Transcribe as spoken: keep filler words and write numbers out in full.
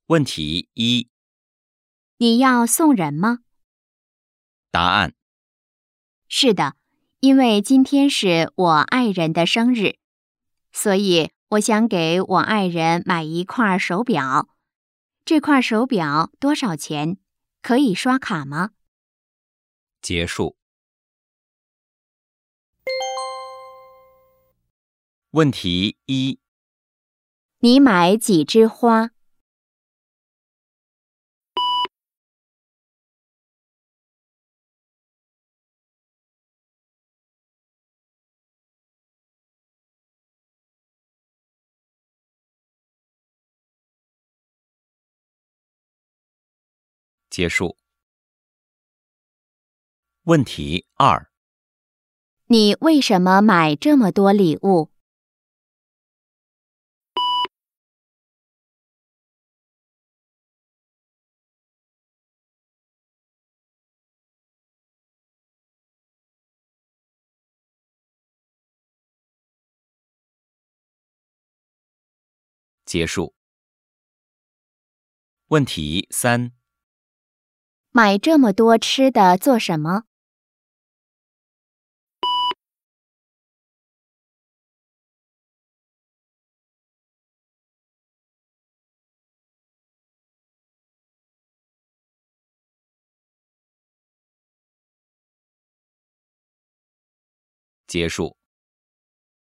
问题一： 你要送人吗？ 答案： 是的，因为今天是我爱人的生日，所以我想给我爱人买一块手表。这块手表多少钱？可以刷卡吗？ 结束。问题一： 你买几枝花？ 结束。问题二： 你为什么买这么多礼物？ 结束。问题三： 买这么多吃的做什么？ 结束。